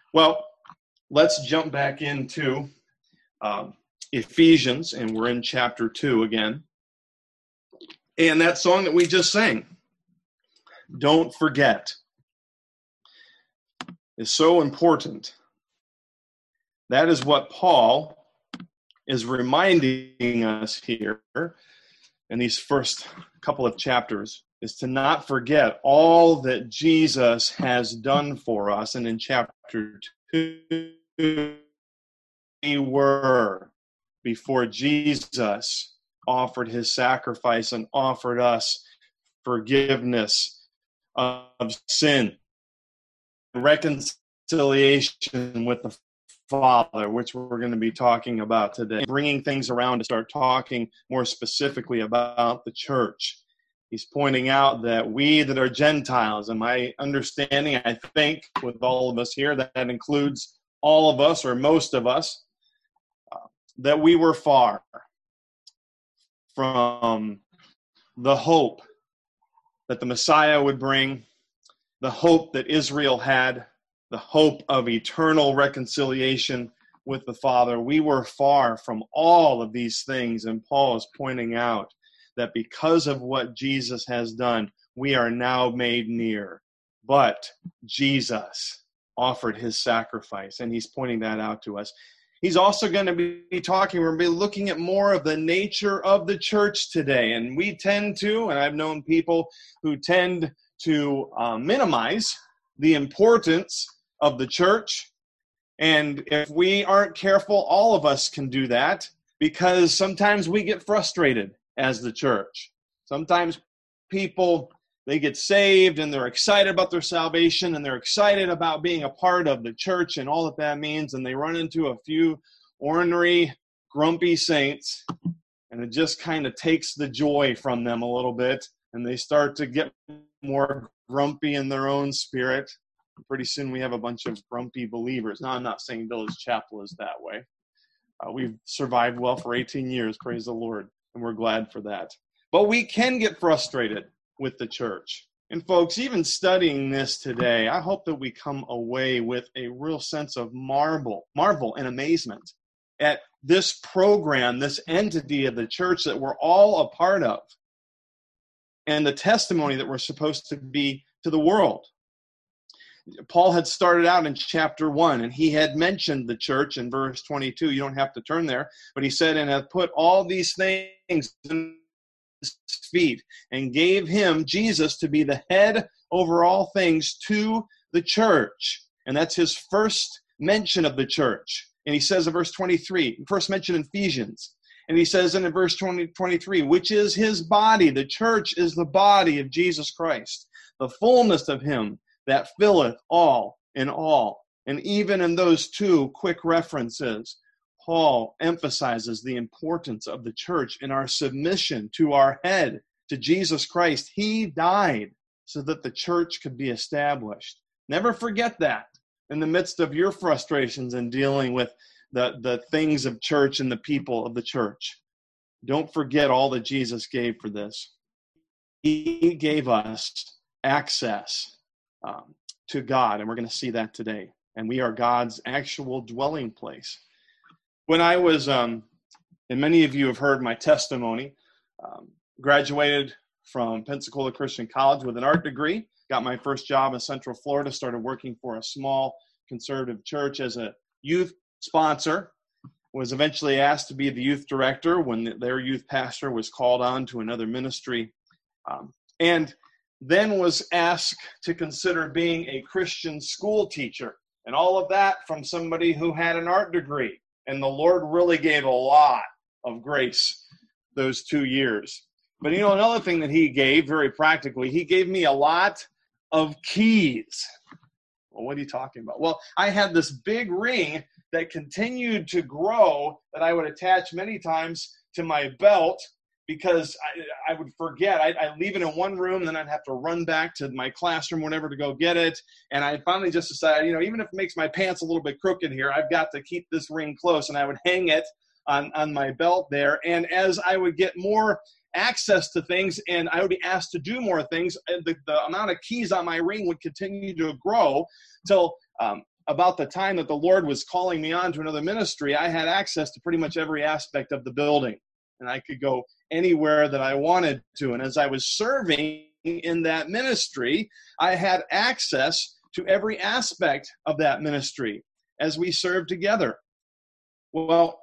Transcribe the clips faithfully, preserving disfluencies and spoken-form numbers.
Well, let's jump back into um, Ephesians, and we're in chapter two again. And that song that we just sang, Don't Forget, is so important. That is what Paul is reminding us here in these first couple of chapters, is to not forget all that Jesus has done for us. And in chapter two, we were before Jesus offered his sacrifice and offered us forgiveness of sin, reconciliation with the Father, which we're going to be talking about today, bringing things around to start talking more specifically about the church. He's pointing out that we that are Gentiles, and my understanding, I think, with all of us here, that, that includes all of us or most of us, uh, that we were far from the hope that the Messiah would bring, the hope that Israel had, the hope of eternal reconciliation with the Father. We were far from all of these things, and Paul is pointing out that because of what Jesus has done, we are now made near. But Jesus offered his sacrifice, and he's pointing that out to us. He's also going to be talking, we're going to be looking at more of the nature of the church today. And we tend to, and I've known people who tend to uh, minimize the importance of the church. And if we aren't careful, all of us can do that, because sometimes we get frustrated as the church. Sometimes people, they get saved and they're excited about their salvation and they're excited about being a part of the church and all that that means, and they run into a few ornery, grumpy saints, and it just kind of takes the joy from them a little bit, and they start to get more grumpy in their own spirit. Pretty soon we have a bunch of grumpy believers. Now, I'm not saying Village Chapel is that way. Uh, we've survived well for eighteen years, praise the Lord, and we're glad for that. But we can get frustrated with the church. And folks, even studying this today, I hope that we come away with a real sense of marvel, marvel and amazement at this program, this entity of the church that we're all a part of, and the testimony that we're supposed to be to the world. Paul had started out in chapter one, and he had mentioned the church in verse twenty-two. You don't have to turn there, but he said, and hath put all these things in his feet, and gave him, Jesus, to be the head over all things to the church. And that's his first mention of the church. And he says in verse twenty-three, first mention in Ephesians, and he says in verse twenty, twenty-three, which is his body. The church is the body of Jesus Christ, the fullness of him that filleth all in all. And even in those two quick references, Paul emphasizes the importance of the church in our submission to our head, to Jesus Christ. He died so that the church could be established. Never forget that in the midst of your frustrations and dealing with the, the things of church and the people of the church. Don't forget all that Jesus gave for this. He gave us access Um, to God, and we're going to see that today. And we are God's actual dwelling place. When I was, um, and many of you have heard my testimony, um, graduated from Pensacola Christian College with an art degree, got my first job in Central Florida, started working for a small conservative church as a youth sponsor, was eventually asked to be the youth director when their youth pastor was called on to another ministry, um, and then was asked to consider being a Christian school teacher, and all of that from somebody who had an art degree. And the Lord really gave a lot of grace those two years. But you know, another thing that he gave very practically, he gave me a lot of keys. Well, what are you talking about? Well, I had this big ring that continued to grow that I would attach many times to my belt, because I, I would forget. I'd, I'd leave it in one room, then I'd have to run back to my classroom, whatever, to go get it. And I finally just decided, you know, even if it makes my pants a little bit crooked here, I've got to keep this ring close. And I would hang it on, on my belt there. And as I would get more access to things and I would be asked to do more things, the, the amount of keys on my ring would continue to grow till um, about the time that the Lord was calling me on to another ministry, I had access to pretty much every aspect of the building. And I could go anywhere that I wanted to. And as I was serving in that ministry, I had access to every aspect of that ministry as we served together. Well,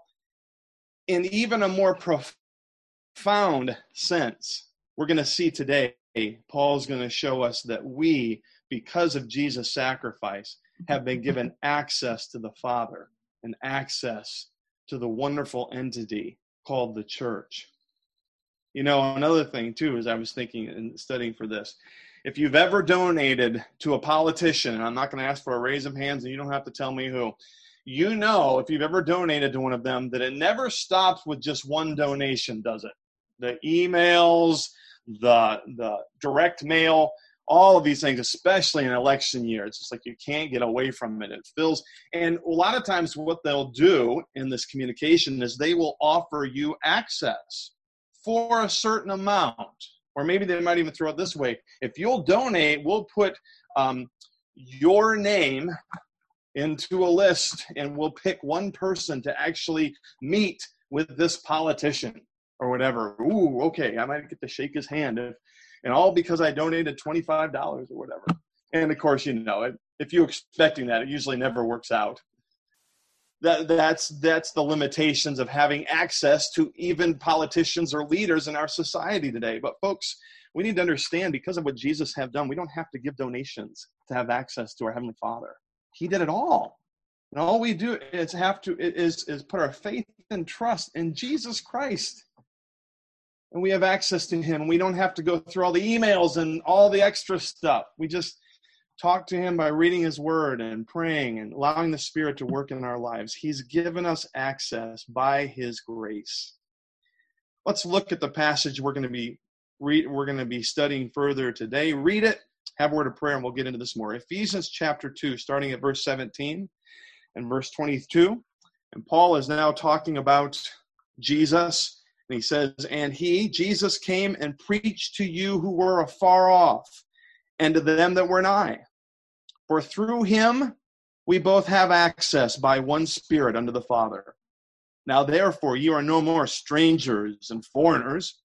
in even a more profound sense, we're going to see today, Paul's going to show us that we, because of Jesus' sacrifice, have been given access to the Father and access to the wonderful entity called the church. You know, another thing, too, as I was thinking and studying for this, if you've ever donated to a politician, and I'm not going to ask for a raise of hands, and you don't have to tell me who, you know, if you've ever donated to one of them, that it never stops with just one donation, does it? The emails, the the direct mail, all of these things, especially in election year, it's just like you can't get away from it. It fills, and a lot of times what they'll do in this communication is they will offer you access for a certain amount. Or maybe they might even throw it this way. If you'll donate, we'll put um, your name into a list, and we'll pick one person to actually meet with this politician or whatever. Ooh, okay, I might get to shake his hand. If, and all because I donated twenty-five dollars or whatever. And of course, you know, if you're expecting that, it usually never works out. That, that's, that's the limitations of having access to even politicians or leaders in our society today. But folks, we need to understand, because of what Jesus have done, we don't have to give donations to have access to our Heavenly Father. He did it all. And all we do is have to is, is put our faith and trust in Jesus Christ. And we have access to him. We don't have to go through all the emails and all the extra stuff. We just talk to him by reading his word and praying and allowing the Spirit to work in our lives. He's given us access by his grace. Let's look at the passage we're going to be read, we're going to be studying further today. Read it, have a word of prayer, and we'll get into this more. Ephesians chapter two, starting at verse seventeen and verse twenty-two. And Paul is now talking about Jesus. And he says, and he, Jesus, came and preached to you who were afar off, and to them that were nigh. For through him we both have access by one Spirit unto the Father. Now therefore you are no more strangers and foreigners,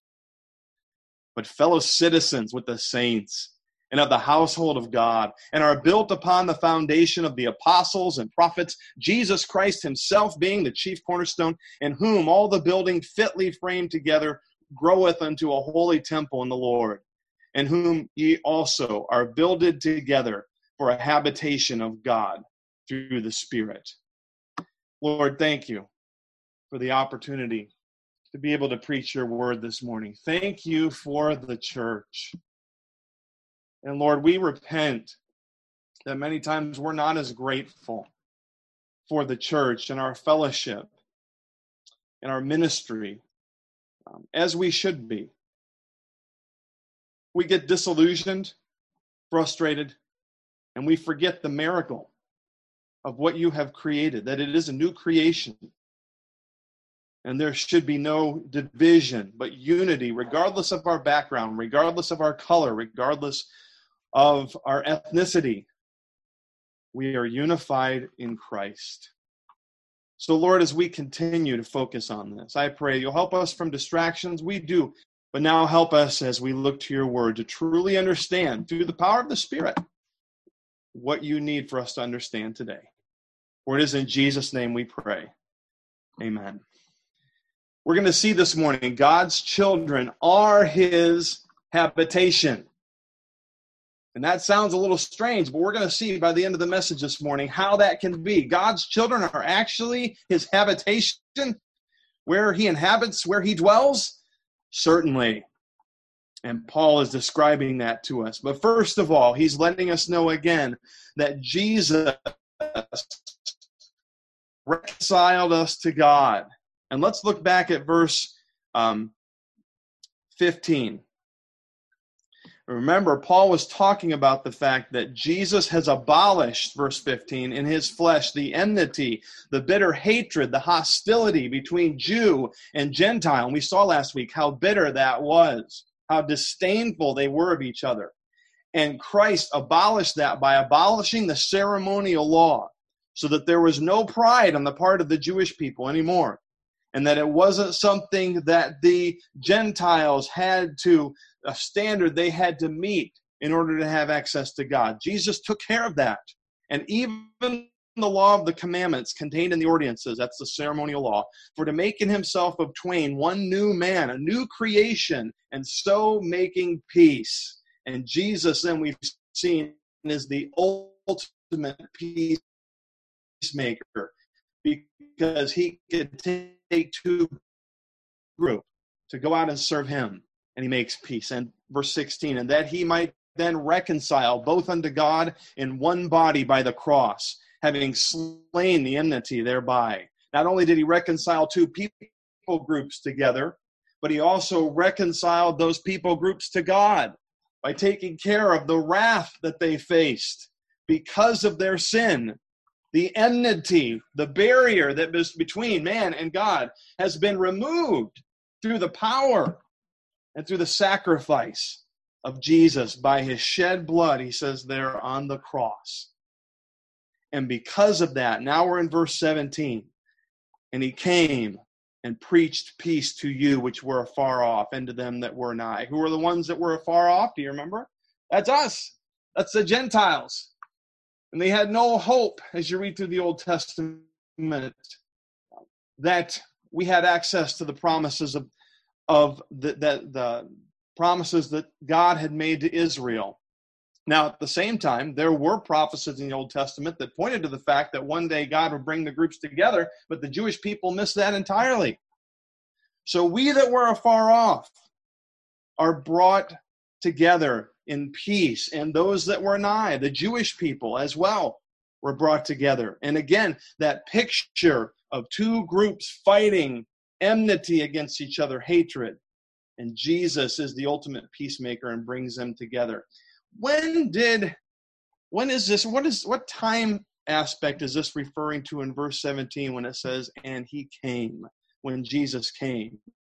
but fellow citizens with the saints and of the household of God, and are built upon the foundation of the apostles and prophets, Jesus Christ himself being the chief cornerstone, in whom all the building fitly framed together groweth unto a holy temple in the Lord, in whom ye also are builded together for a habitation of God through the Spirit. Lord, thank you for the opportunity to be able to preach your word this morning. Thank you for the church. And Lord, we repent that many times we're not as grateful for the church and our fellowship and our ministry um, as we should be. We get disillusioned, frustrated, and we forget the miracle of what you have created, that it is a new creation. And there should be no division, but unity, regardless of our background, regardless of our color, regardless of our ethnicity. We are unified in Christ. So, Lord, as we continue to focus on this, I pray you'll help us from distractions. We do. But now help us as we look to your word to truly understand, through the power of the Spirit, what you need for us to understand today. For it is in Jesus' name we pray. Amen. We're going to see this morning, God's children are his habitation. And that sounds a little strange, but we're going to see by the end of the message this morning how that can be. God's children are actually his habitation, where he inhabits, where he dwells. Certainly. And Paul is describing that to us. But first of all, he's letting us know again that Jesus reconciled us to God. And let's look back at verse um, fifteen. Remember, Paul was talking about the fact that Jesus has abolished, verse fifteen, in his flesh, the enmity, the bitter hatred, the hostility between Jew and Gentile. And we saw last week how bitter that was, how disdainful they were of each other. And Christ abolished that by abolishing the ceremonial law. so that there was no pride on the part of the Jewish people anymore, and that it wasn't something that the Gentiles had to, a standard they had to meet in order to have access to God. Jesus took care of that. And even the law of the commandments contained in the ordinances, that's the ceremonial law, for to make in himself of twain one new man, a new creation, and so making peace. And Jesus, then we've seen, is the ultimate peacemaker, because he could take two groups to go out and serve him, and he makes peace. And verse sixteen, and that he might then reconcile both unto God in one body by the cross, having slain the enmity thereby. Not only did he reconcile two people groups together, but he also reconciled those people groups to God by taking care of the wrath that they faced because of their sin. The enmity, the barrier that was between man and God, has been removed through the power and through the sacrifice of Jesus by his shed blood, he says there on the cross. And because of that, now we're in verse seventeen. And he came and preached peace to you which were afar off, and to them that were nigh. Who were the ones that were afar off? Do you remember? That's us. That's the Gentiles. And they had no hope, as you read through the Old Testament, that we had access to the promises of, of the, the, the promises that God had made to Israel. Now, at the same time, there were prophecies in the Old Testament that pointed to the fact that one day God would bring the groups together, but the Jewish people missed that entirely. So we that were afar off are brought together in peace, and those that were nigh, the Jewish people as well, were brought together. And again, that picture of two groups fighting enmity against each other, hatred. And Jesus is the ultimate peacemaker and brings them together. When did, when is this, what is, what time aspect is this referring to in verse seventeen when it says, and he came, when Jesus came?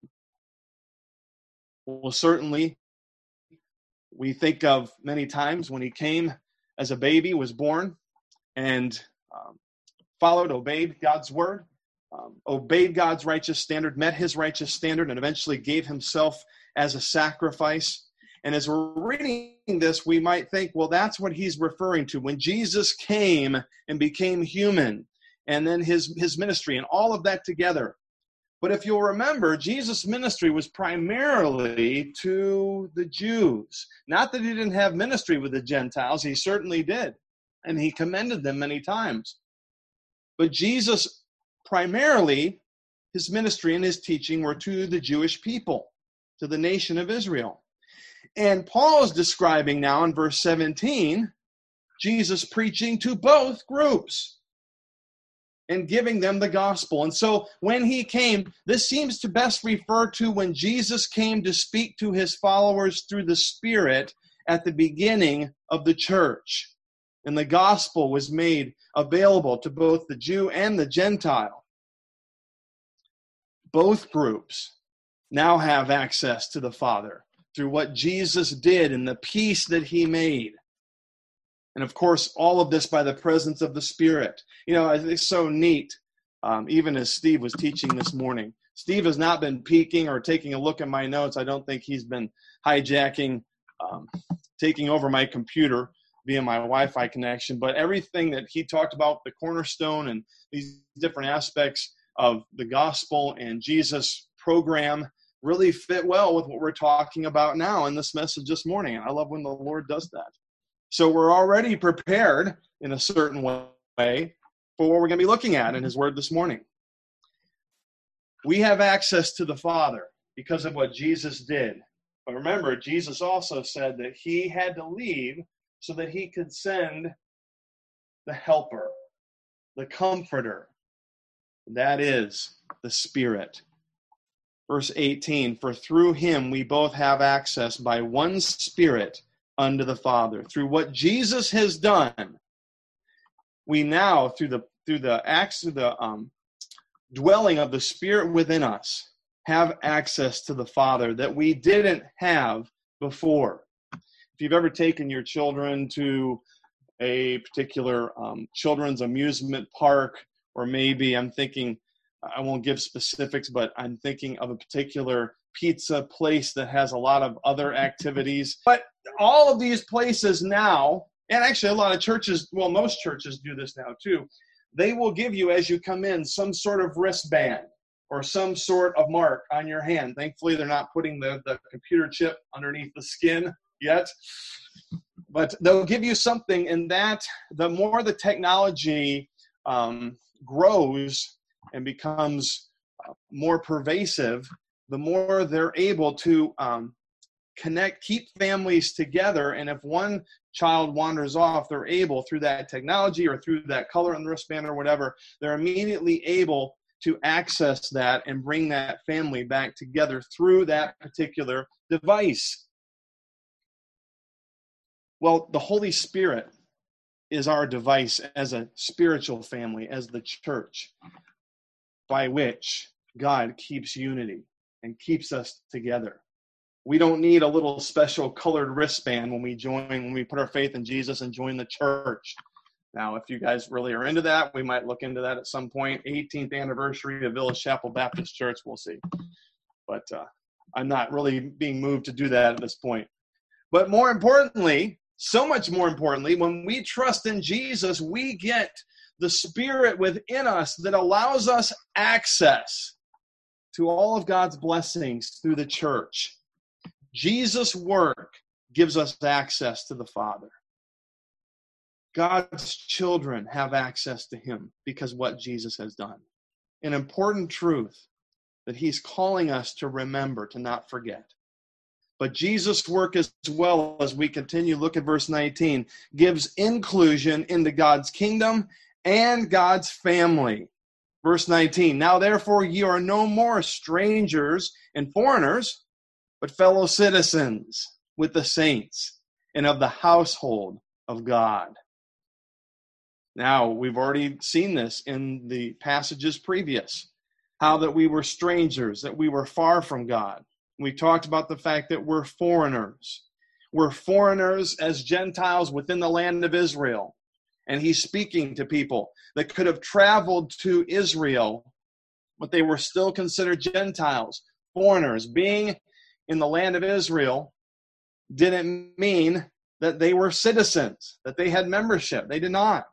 Well, certainly, we think of many times when he came as a baby, was born, and um, followed, obeyed God's word, um, obeyed God's righteous standard, met his righteous standard, and eventually gave himself as a sacrifice. And as we're reading this, we might think, well, that's what he's referring to. When Jesus came and became human, and then his, his ministry and all of that together. But if you'll remember, Jesus' ministry was primarily to the Jews. Not that he didn't have ministry with the Gentiles, he certainly did. And he commended them many times. But Jesus, primarily, his ministry and his teaching were to the Jewish people, to the nation of Israel. And Paul is describing now in verse seventeen, Jesus preaching to both groups and giving them the gospel. And so when he came, this seems to best refer to when Jesus came to speak to his followers through the Spirit at the beginning of the church. And the gospel was made available to both the Jew and the Gentile. Both groups now have access to the Father through what Jesus did and the peace that he made. And of course, all of this by the presence of the Spirit. You know, it's so neat, um, even as Steve was teaching this morning. Steve has not been peeking or taking a look at my notes. I don't think he's been hijacking, um, taking over my computer via my Wi-Fi connection. But everything that he talked about, the cornerstone and these different aspects of the gospel and Jesus' program, really fit well with what we're talking about now in this message this morning. And I love when the Lord does that. So we're already prepared in a certain way for what we're going to be looking at in his word this morning. We have access to the Father because of what Jesus did. But remember, Jesus also said that he had to leave so that he could send the helper, the comforter. That is the Spirit. Verse eighteen, for through him we both have access by one Spirit unto the Father. Through what Jesus has done, we now, through the through the acts of the um, dwelling of the Spirit within us, have access to the Father that we didn't have before. If you've ever taken your children to a particular um, children's amusement park, or maybe I'm thinking, I won't give specifics, but I'm thinking of a particular pizza place that has a lot of other activities. But all of these places now, and actually a lot of churches, well, most churches do this now too, they will give you, as you come in, some sort of wristband or some sort of mark on your hand. Thankfully, they're not putting the, the computer chip underneath the skin yet. But they'll give you something, and that the more the technology um, grows and becomes uh, more pervasive, the more they're able to um, connect, keep families together. And if one child wanders off, they're able, through that technology or through that color on the wristband or whatever, they're immediately able to access that and bring that family back together through that particular device. Well, the Holy Spirit is our device as a spiritual family, as the church, by which God keeps unity and keeps us together. We don't need a little special colored wristband when we join, when we put our faith in Jesus and join the church. Now, if you guys really are into that, we might look into that at some point. eighteenth anniversary of Village Chapel Baptist Church, we'll see. But uh, I'm not really being moved to do that at this point. But more importantly, so much more importantly, when we trust in Jesus, we get the Spirit within us that allows us access to all of God's blessings through the church. Jesus' work gives us access to the Father. God's children have access to him because of what Jesus has done. An important truth that he's calling us to remember, to not forget. But Jesus' work as well, as we continue, look at verse nineteen, gives inclusion into God's kingdom and God's family. Verse nineteen, now therefore ye are no more strangers and foreigners, but fellow citizens with the saints and of the household of God. Now, we've already seen this in the passages previous, how that we were strangers, that we were far from God. We talked about the fact that we're foreigners. We're foreigners as Gentiles within the land of Israel. And he's speaking to people that could have traveled to Israel, but they were still considered Gentiles, foreigners. Being in the land of Israel didn't mean that they were citizens, that they had membership. They did not.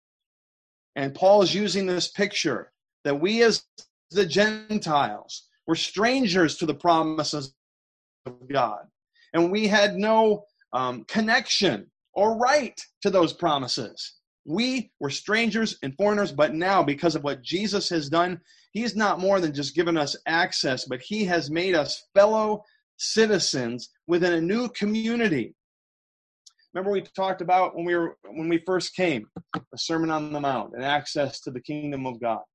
And Paul is using this picture that we as the Gentiles were strangers to the promises of God. And we had no um, connection or right to those promises. We were strangers and foreigners, but now because of what Jesus has done, he's not more than just given us access, but he has made us fellow citizens within a new community. Remember we talked about when we were when we first came, the Sermon on the Mount and access to the kingdom of God.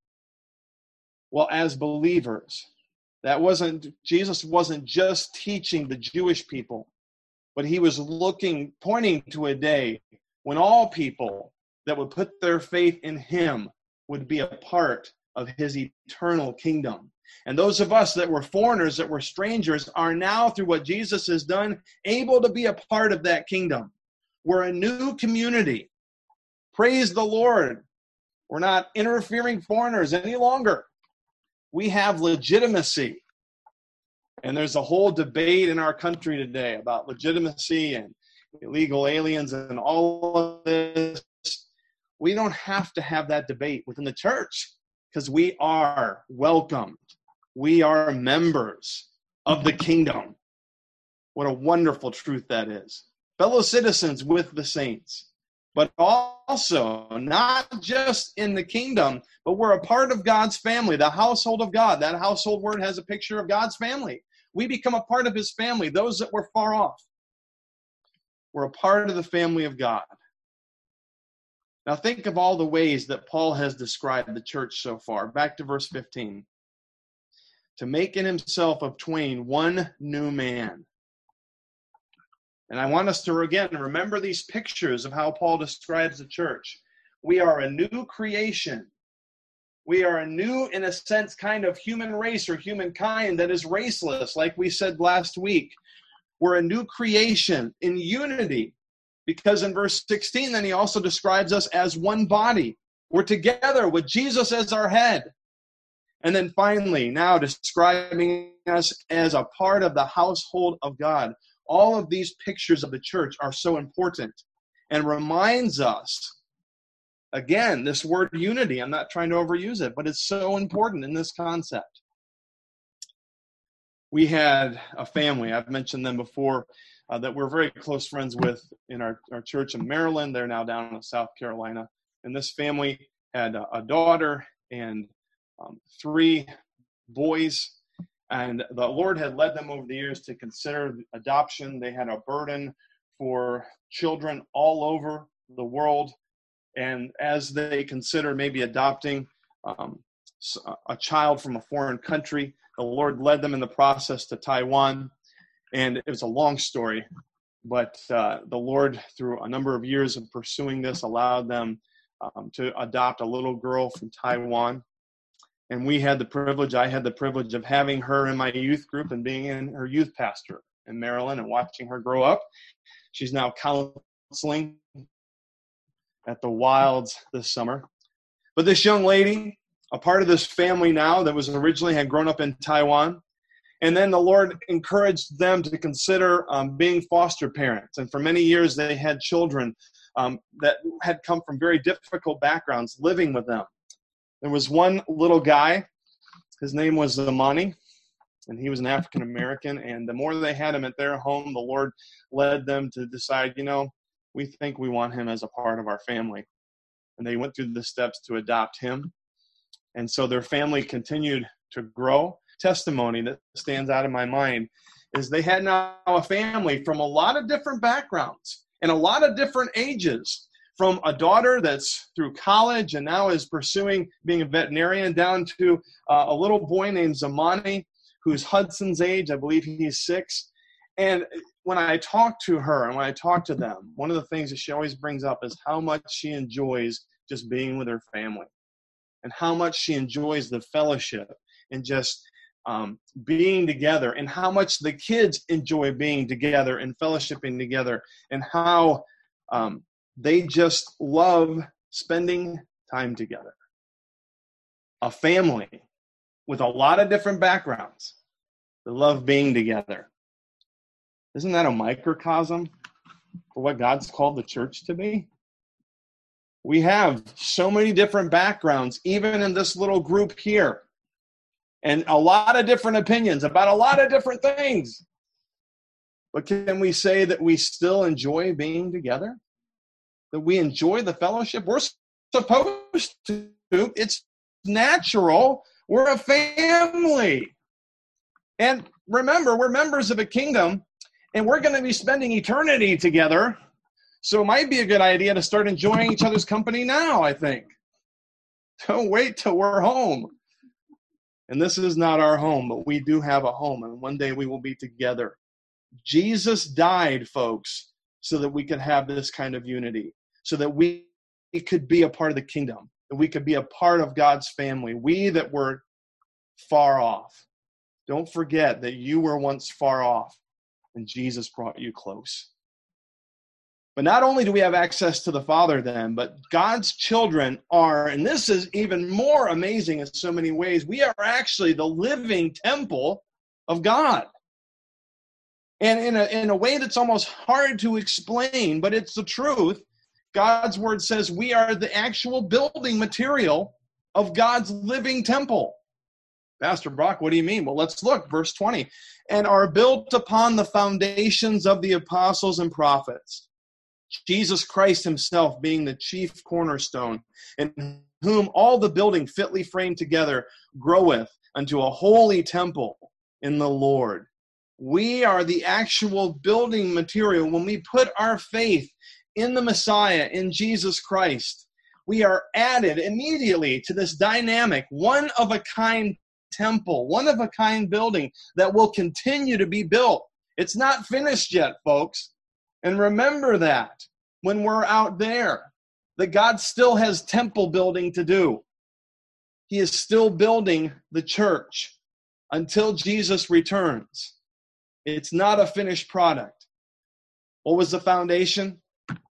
Well, as believers, that wasn't Jesus wasn't just teaching the Jewish people, but he was looking, pointing to a day when all people that would put their faith in him would be a part of his eternal kingdom. And those of us that were foreigners, that were strangers, are now, through what Jesus has done, able to be a part of that kingdom. We're a new community. Praise the Lord. We're not interfering foreigners any longer. We have legitimacy. And there's a whole debate in our country today about legitimacy and illegal aliens and all of this. We don't have to have that debate within the church because we are welcomed. We are members of the kingdom. What a wonderful truth that is. Fellow citizens with the saints, but also not just in the kingdom, but we're a part of God's family, the household of God. That household word has a picture of God's family. We become a part of his family, those that were far off. We're a part of the family of God. Now think of all the ways that Paul has described the church so far. Back to verse fifteen. To make in himself of twain one new man. And I want us to, again, remember these pictures of how Paul describes the church. We are a new creation. We are a new, in a sense, kind of human race or humankind that is raceless, like we said last week. We're a new creation in unity Because in verse sixteen, then he also describes us as one body. We're together with Jesus as our head. And then finally, now describing us as a part of the household of God. All of these pictures of the church are so important and reminds us, again, this word unity, I'm not trying to overuse it, but it's so important in this concept. We had a family, I've mentioned them before, uh, that we're very close friends with in our, our church in Maryland. They're now down in South Carolina. And this family had a, a daughter and um, three boys. And the Lord had led them over the years to consider adoption. They had a burden for children all over the world. And as they consider maybe adopting um, a child from a foreign country, the Lord led them in the process to Taiwan. And it was a long story, but uh, the Lord, through a number of years of pursuing this, allowed them um, to adopt a little girl from Taiwan. And we had the privilege, I had the privilege of having her in my youth group and being in her youth pastor in Maryland and watching her grow up. She's now counseling at the Wilds this summer. But this young lady, a part of this family now that was originally had grown up in Taiwan, and then the Lord encouraged them to consider um, being foster parents. And for many years, they had children um, that had come from very difficult backgrounds living with them. There was one little guy, his name was Zamani, and he was an African American. And the more they had him at their home, the Lord led them to decide, you know, we think we want him as a part of our family. And they went through the steps to adopt him. And so their family continued to grow. Testimony that stands out in my mind is they had now a family from a lot of different backgrounds and a lot of different ages, from a daughter that's through college and now is pursuing being a veterinarian, down to uh, a little boy named Zamani, who's Hudson's age. I believe he's six. And when I talk to her and when I talk to them, one of the things that she always brings up is how much she enjoys just being with her family and how much she enjoys the fellowship and just um, being together, and how much the kids enjoy being together and fellowshipping together, and how um, they just love spending time together. A family with a lot of different backgrounds that love being together. Isn't that a microcosm for what God's called the church to be? We have so many different backgrounds, even in this little group here, and a lot of different opinions about a lot of different things. But can we say that we still enjoy being together? That we enjoy the fellowship? We're supposed to. It's natural. We're a family. And remember, we're members of a kingdom, and we're going to be spending eternity together. So it might be a good idea to start enjoying each other's company now, I think. Don't wait till we're home. And this is not our home, but we do have a home, and one day we will be together. Jesus died, folks, so that we could have this kind of unity, so that we could be a part of the kingdom, that we could be a part of God's family. We that were far off. Don't forget that you were once far off, and Jesus brought you close. But not only do we have access to the Father then, but God's children are, and this is even more amazing in so many ways, we are actually the living temple of God. And in a, in a way that's almost hard to explain, but it's the truth, God's word says we are the actual building material of God's living temple. Pastor Brock, what do you mean? Well, let's look, verse twenty. And are built upon the foundations of the apostles and prophets, Jesus Christ himself being the chief cornerstone, in whom all the building fitly framed together groweth unto a holy temple in the Lord. We are the actual building material. When we put our faith in the Messiah, in Jesus Christ, we are added immediately to this dynamic, one-of-a-kind temple, one-of-a-kind building that will continue to be built. It's not finished yet, folks. And remember that when we're out there, that God still has temple building to do. He is still building the church until Jesus returns. It's not a finished product. What was the foundation?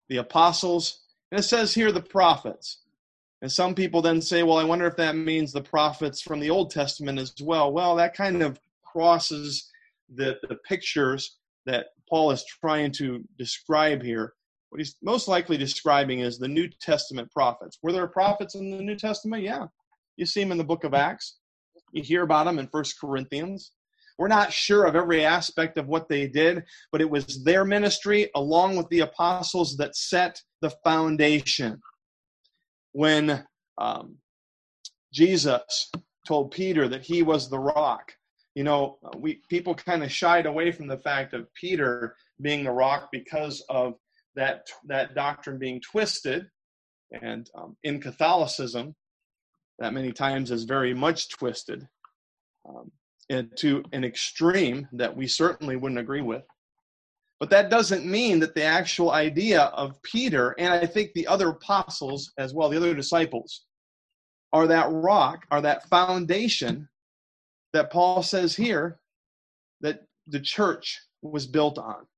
the apostles, and it says here the prophets. And some people then say, well, I wonder if that means the prophets from the Old Testament as well. Well, that kind of crosses the, the pictures that Paul is trying to describe here. What he's most likely describing is the New Testament prophets. Were there prophets in the New Testament? Yeah. You see them in the book of Acts. You hear about them in First Corinthians. We're not sure of every aspect of what they did, but it was their ministry along with the apostles that set the foundation. When um, Jesus told Peter that he was the rock, you know, we people kind of shied away from the fact of Peter being the rock because of that that doctrine being twisted, and um, in Catholicism, that many times is very much twisted, um, and to an extreme that we certainly wouldn't agree with. But that doesn't mean that the actual idea of Peter, and I think the other apostles as well, the other disciples, are that rock, are that foundation that Paul says here that the church was built on.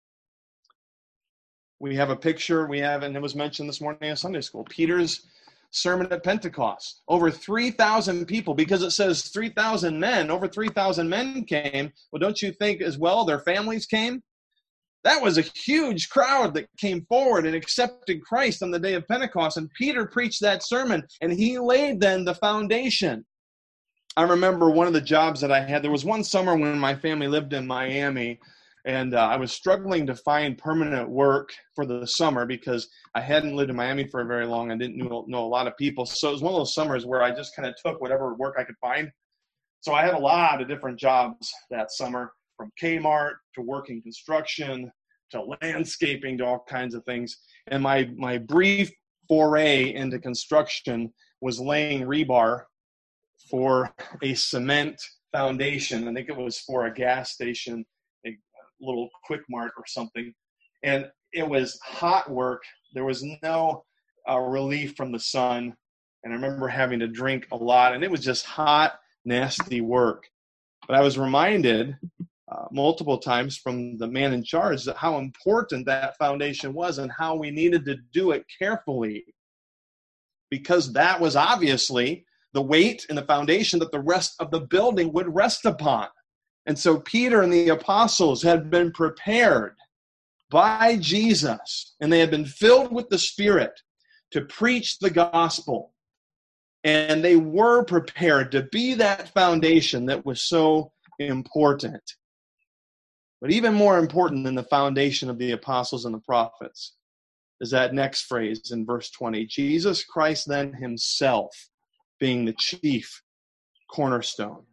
We have a picture, we have, and it was mentioned this morning in Sunday school, Peter's sermon at Pentecost. Over three thousand people, because it says three thousand men, over three thousand men came. Well, don't you think as well their families came? That was a huge crowd that came forward and accepted Christ on the day of Pentecost. And Peter preached that sermon, and he laid then the foundation. I remember one of the jobs that I had. There was one summer when my family lived in Miami, and uh, I was struggling to find permanent work for the summer because I hadn't lived in Miami for very long. I didn't know, know a lot of people. So it was one of those summers where I just kind of took whatever work I could find. So I had a lot of different jobs that summer, from Kmart to working construction to landscaping to all kinds of things. And my, my brief foray into construction was laying rebar for a cement foundation. I think it was for a gas station, a little Quick Mart or something. And it was hot work. There was no uh, relief from the sun. And I remember having to drink a lot. And it was just hot, nasty work. But I was reminded uh, multiple times from the man in charge that how important that foundation was and how we needed to do it carefully. Because that was obviously the weight and the foundation that the rest of the building would rest upon. And so Peter and the apostles had been prepared by Jesus, and they had been filled with the Spirit to preach the gospel. And they were prepared to be that foundation that was so important. But even more important than the foundation of the apostles and the prophets is that next phrase in verse twenty. Jesus Christ then himself being the chief cornerstone.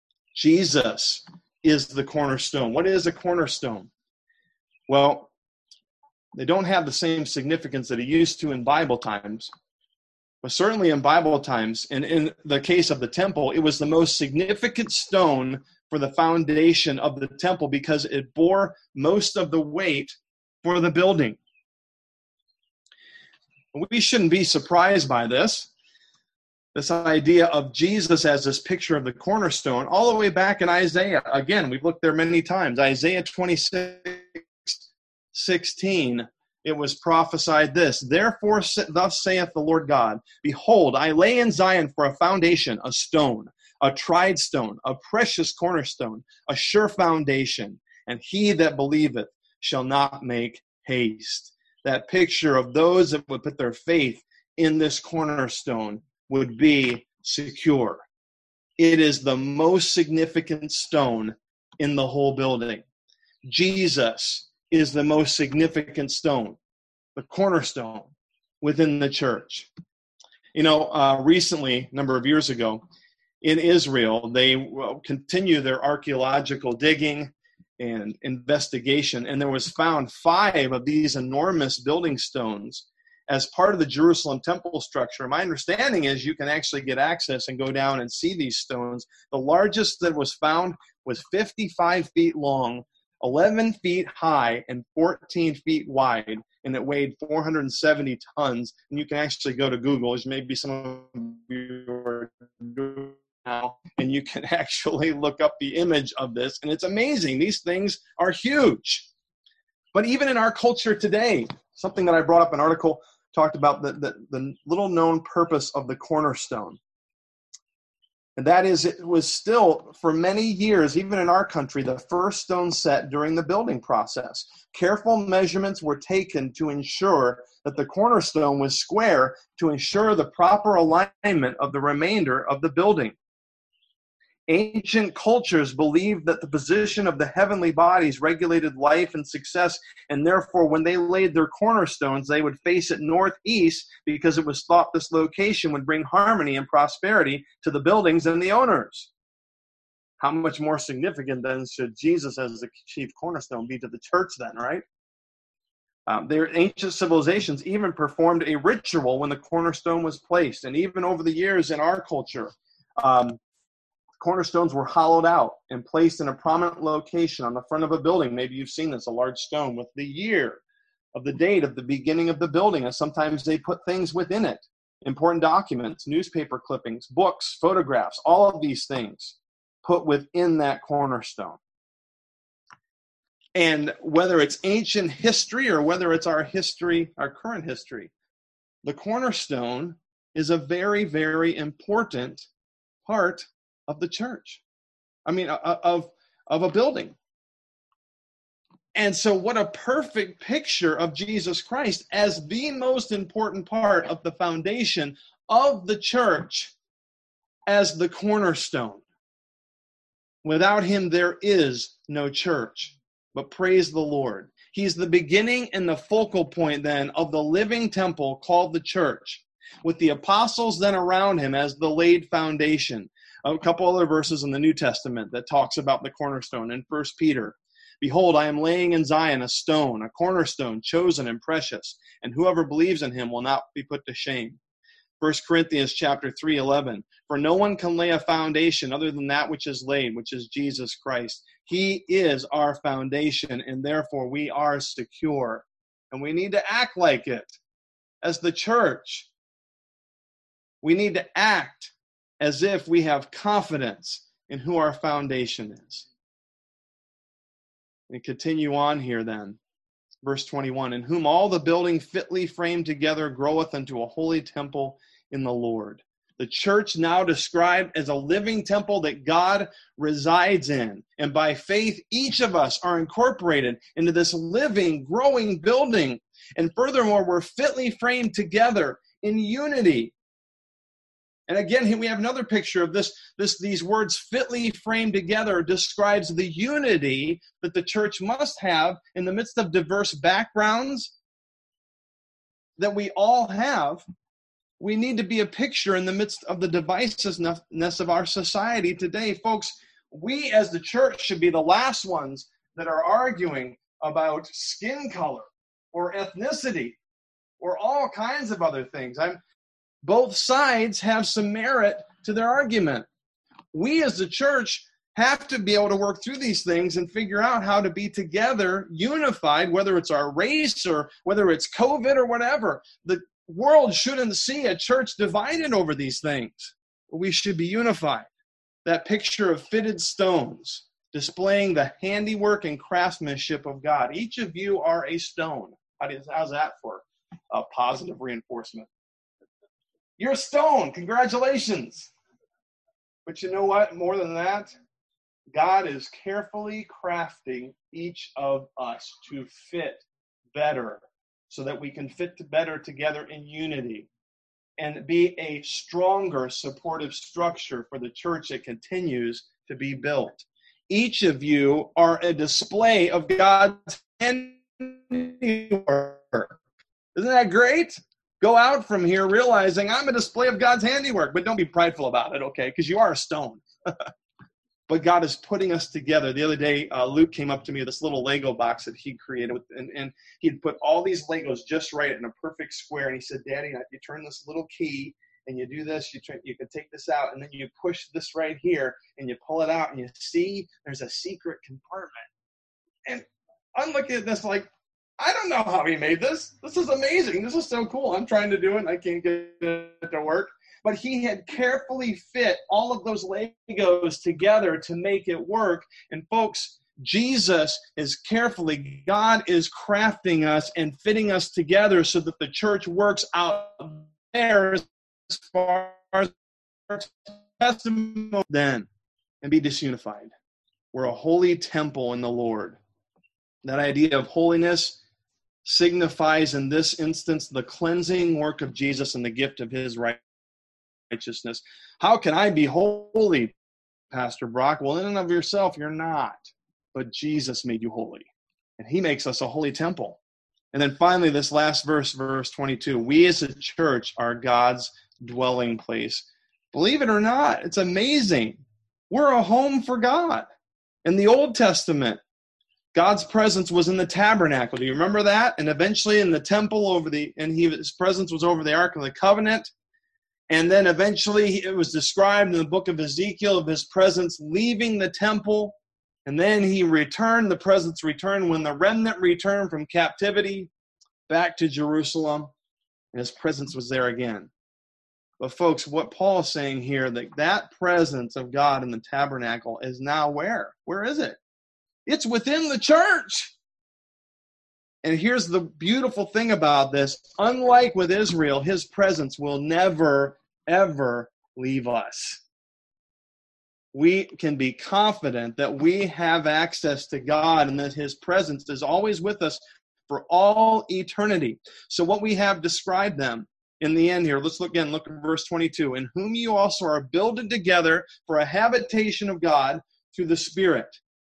Jesus is the cornerstone. What is a cornerstone? Well, they don't have the same significance that it used to in Bible times. But certainly in Bible times, and in the case of the temple, it was the most significant stone for the foundation of the temple because it bore most of the weight for the building. We shouldn't be surprised by this. This idea of Jesus as this picture of the cornerstone, all the way back in Isaiah. Again, we've looked there many times. Isaiah twenty-six sixteen, it was prophesied this. Therefore, thus saith the Lord God, behold, I lay in Zion for a foundation, a stone, a tried stone, a precious cornerstone, a sure foundation, and he that believeth shall not make haste. That picture of those that would put their faith in this cornerstone would be secure. It is the most significant stone in the whole building. Jesus is the most significant stone, the cornerstone within the church. You know, uh, recently, a number of years ago, in Israel, they continue their archaeological digging and investigation, and there was found five of these enormous building stones as part of the Jerusalem temple structure. My understanding is you can actually get access and go down and see these stones. The largest that was found was fifty-five feet long, eleven feet high, and fourteen feet wide, and it weighed four hundred seventy tons. And you can actually go to Google, as maybe some of you are doing now, and you can actually look up the image of this, and it's amazing. These things are huge. But even in our culture today, Something that I brought up, an article talked about the, the, the little known purpose of the cornerstone. And that is, it was still, for many years, even in our country, the first stone set during the building process. Careful measurements were taken to ensure that the cornerstone was square, to ensure the proper alignment of the remainder of the building. Ancient cultures believed that the position of the heavenly bodies regulated life and success, and therefore when they laid their cornerstones, they would face it northeast because it was thought this location would bring harmony and prosperity to the buildings and the owners. How much more significant then should Jesus as the chief cornerstone be to the church then, right? Um, their ancient civilizations even performed a ritual when the cornerstone was placed, and even over the years in our culture, um, cornerstones were hollowed out and placed in a prominent location on the front of a building. Maybe you've seen this, a large stone with the year of the date of the beginning of the building. And sometimes they put things within it, important documents, newspaper clippings, books, photographs, all of these things put within that cornerstone. And whether it's ancient history or whether it's our history, our current history, the cornerstone is a very, very important part of the church. I mean, of, of a building. And so what a perfect picture of Jesus Christ as the most important part of the foundation of the church as the cornerstone. Without him, there is no church. But praise the Lord. He's the beginning and the focal point then of the living temple called the church, with the apostles then around him as the laid foundation. A couple other verses in the New Testament that talks about the cornerstone. In First Peter, behold, I am laying in Zion a stone, a cornerstone, chosen and precious, and whoever believes in him will not be put to shame. First Corinthians chapter three, eleven, for no one can lay a foundation other than that which is laid, which is Jesus Christ. He is our foundation, and therefore we are secure. And we need to act like it. As the church, we need to act as if we have confidence in who our foundation is. And continue on here then. Verse twenty-one, in whom all the building fitly framed together groweth unto a holy temple in the Lord. The church now described as a living temple that God resides in. And by faith, each of us are incorporated into this living, growing building. And furthermore, we're fitly framed together in unity. And again, here we have another picture of this, this. These words, fitly framed together, describes the unity that the church must have in the midst of diverse backgrounds that we all have. We need to be a picture in the midst of the divisiveness of our society today. Folks, we as the church should be the last ones that are arguing about skin color or ethnicity or all kinds of other things. I'm Both sides have some merit to their argument. We as the church have to be able to work through these things and figure out how to be together, unified, whether it's our race or whether it's COVID or whatever. The world shouldn't see a church divided over these things. We should be unified. That picture of fitted stones displaying the handiwork and craftsmanship of God. Each of you are a stone. How's that for a positive reinforcement? You're a stone. Congratulations. But you know what? More than that, God is carefully crafting each of us to fit better so that we can fit better together in unity and be a stronger supportive structure for the church that continues to be built. Each of you are a display of God's handiwork. Isn't that great? Go out from here realizing I'm a display of God's handiwork, but don't be prideful about it, okay? Because you are a stone. But God is putting us together. The other day, uh, Luke came up to me with this little Lego box that he created, with, and, and he'd put all these Legos just right in a perfect square. And he said, Daddy, if you turn this little key and you do this, you, try, you can take this out, and then you push this right here, and you pull it out, and you see there's a secret compartment. And I'm looking at this like, I don't know how he made this. This is amazing. This is so cool. I'm trying to do it, and I can't get it to work. But he had carefully fit all of those Legos together to make it work. And folks, Jesus is carefully, God is crafting us and fitting us together so that the church works out there as far as testimony then and be disunified. We're a holy temple in the Lord. That idea of holiness signifies in this instance the cleansing work of Jesus and the gift of his righteousness. How can I be holy, Pastor Brock? Well, in and of yourself, you're not. But Jesus made you holy. And he makes us a holy temple. And then finally, this last verse, verse twenty-two, we as a church are God's dwelling place. Believe it or not, it's amazing. We're a home for God. In the Old Testament, God's presence was in the tabernacle. Do you remember that? And eventually in the temple over the, and he, his presence was over the Ark of the Covenant. And then eventually it was described in the book of Ezekiel of his presence leaving the temple. And then he returned, the presence returned when the remnant returned from captivity back to Jerusalem. And his presence was there again. But folks, what Paul is saying here, that that presence of God in the tabernacle is now where? Where is it? It's within the church. And here's the beautiful thing about this. Unlike with Israel, his presence will never, ever leave us. We can be confident that we have access to God and that his presence is always with us for all eternity. So what we have described them in the end here, let's look again, look at verse twenty-two. In whom you also are builded together for a habitation of God through the Spirit.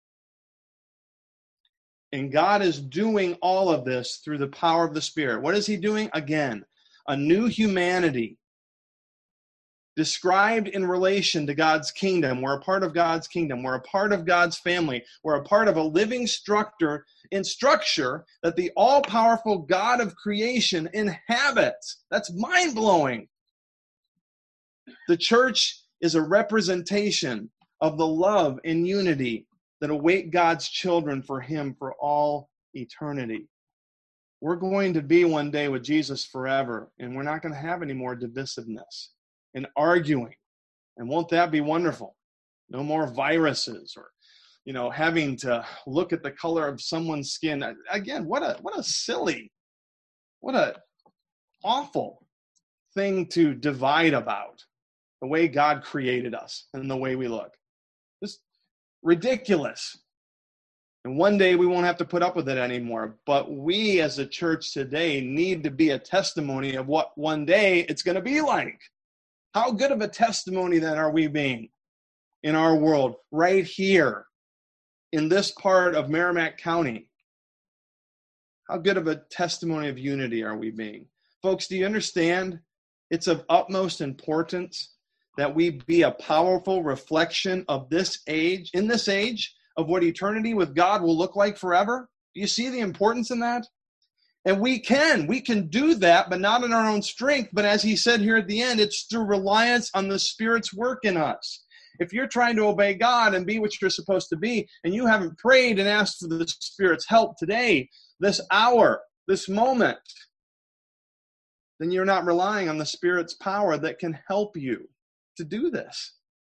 And God is doing all of this through the power of the Spirit. What is he doing? Again, a new humanity described in relation to God's kingdom. We're a part of God's kingdom. We're a part of God's family. We're a part of a living structure in structure that the all-powerful God of creation inhabits. That's mind-blowing. The church is a representation of the love and unity that await God's children for him for all eternity. We're going to be one day with Jesus forever, and we're not going to have any more divisiveness and arguing. And won't that be wonderful? No more viruses or, you know, having to look at the color of someone's skin. Again, what a what a silly, what a awful thing to divide about, the way God created us and the way we look. Just ridiculous. And one day we won't have to put up with it anymore. But we as a church today need to be a testimony of what one day it's going to be like. How good of a testimony then are we being in our world right here in this part of Merrimack County? How good of a testimony of unity are we being? Folks, do you understand? It's of utmost importance that we be a powerful reflection of this age, in this age, of what eternity with God will look like forever. Do you see the importance in that? And we can, we can do that, but not in our own strength. But as he said here at the end, it's through reliance on the Spirit's work in us. If you're trying to obey God and be what you're supposed to be, and you haven't prayed and asked for the Spirit's help today, this hour, this moment, then you're not relying on the Spirit's power that can help you to do this.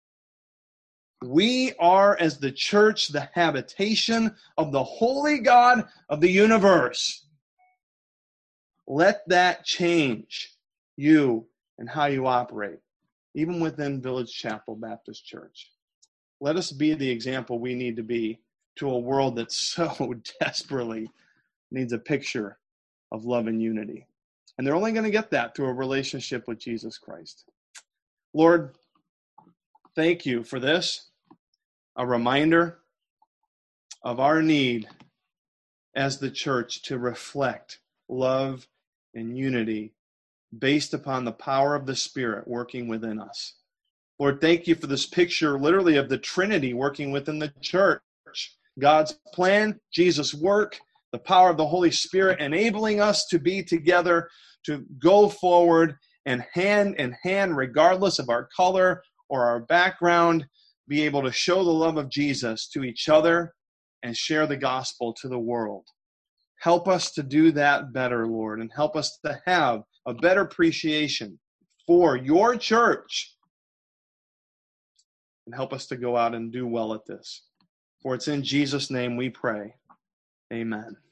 We are, as the church, the habitation of the holy God of the universe. Let that change you and how you operate, even within Village Chapel Baptist Church. Let us be the example we need to be to a world that so desperately needs a picture of love and unity. And they're only going to get that through a relationship with Jesus Christ. Lord, thank you for this, a reminder of our need as the church to reflect love and unity based upon the power of the Spirit working within us. Lord, thank you for this picture literally of the Trinity working within the church. God's plan, Jesus' work, the power of the Holy Spirit enabling us to be together, to go forward and hand in hand, regardless of our color or our background, be able to show the love of Jesus to each other and share the gospel to the world. Help us to do that better, Lord, and help us to have a better appreciation for your church. And help us to go out and do well at this. For it's in Jesus' name we pray. Amen.